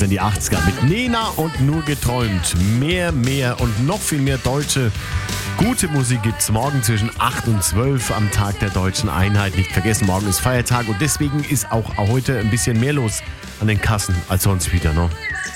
in die 80er mit Nena und Nur geträumt. Mehr und noch viel mehr deutsche gute Musik gibt's morgen zwischen 8 und 12 am Tag der Deutschen Einheit. Nicht vergessen, morgen ist Feiertag und deswegen ist auch heute ein bisschen mehr los an den Kassen als sonst wieder, ne?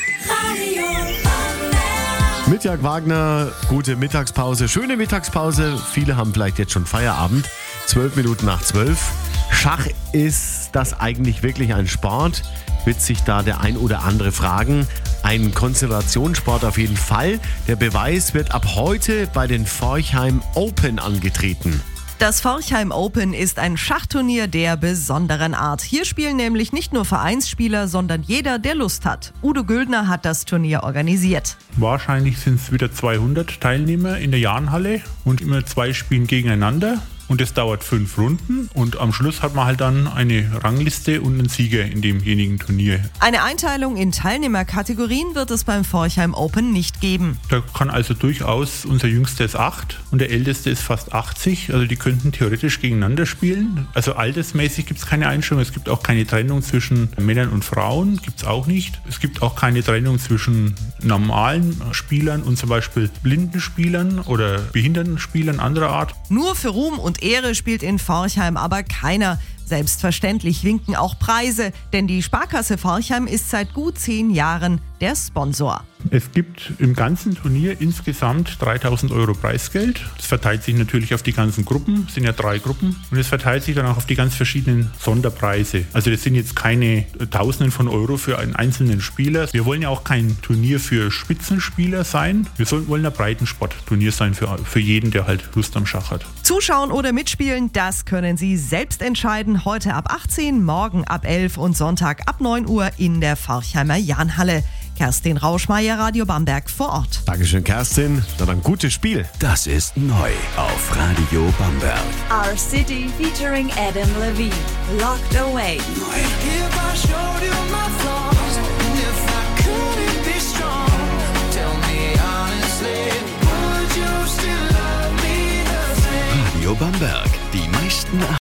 Mit Jörg Wagner, gute Mittagspause, schöne Mittagspause. Viele haben vielleicht jetzt schon Feierabend. 12 Minuten nach 12. Schach, ist das eigentlich wirklich ein Sport? Wird sich da der ein oder andere fragen. Ein Konzentrationssport auf jeden Fall. Der Beweis wird ab heute bei den Forchheim Open angetreten. Das Forchheim Open ist ein Schachturnier der besonderen Art. Hier spielen nämlich nicht nur Vereinsspieler, sondern jeder, der Lust hat. Udo Güldner hat das Turnier organisiert. Wahrscheinlich sind es wieder 200 Teilnehmer in der Jahnhalle und immer 2 spielen gegeneinander. Und es dauert 5 Runden und am Schluss hat man halt dann eine Rangliste und einen Sieger in demjenigen Turnier. Eine Einteilung in Teilnehmerkategorien wird es beim Forchheim Open nicht geben. Da kann also durchaus, unser Jüngster ist 8 und der Älteste ist fast 80, also die könnten theoretisch gegeneinander spielen. Also altersmäßig gibt es keine Einschränkung, es gibt auch keine Trennung zwischen Männern und Frauen, gibt es auch nicht. Es gibt auch keine Trennung zwischen normalen Spielern und zum Beispiel blinden Spielern oder behinderten Spielern anderer Art. Nur für Ruhm und Ehre spielt in Forchheim aber keiner. Selbstverständlich winken auch Preise, denn die Sparkasse Forchheim ist seit gut 10 Jahren der Sponsor. Es gibt im ganzen Turnier insgesamt 3.000 Euro Preisgeld. Das verteilt sich natürlich auf die ganzen Gruppen, es sind ja 3 Gruppen. Und es verteilt sich dann auch auf die ganz verschiedenen Sonderpreise. Also das sind jetzt keine Tausenden von Euro für einen einzelnen Spieler. Wir wollen ja auch kein Turnier für Spitzenspieler sein. Wir wollen ein Breitensportturnier sein für jeden, der halt Lust am Schach hat. Zuschauen oder mitspielen, das können Sie selbst entscheiden. Heute ab 18, morgen ab 11 und Sonntag ab 9 Uhr in der Forchheimer Jahnhalle. Kerstin Rauschmeier, Radio Bamberg vor Ort. Dankeschön, Kerstin. Na dann, gutes Spiel. Das ist neu auf Radio Bamberg. Our City featuring Adam Levine. Locked Away. Neu. If I showed you my flaws, and if I couldn't be strong, tell me honestly, would you still love me the same? Radio Bamberg. Die meisten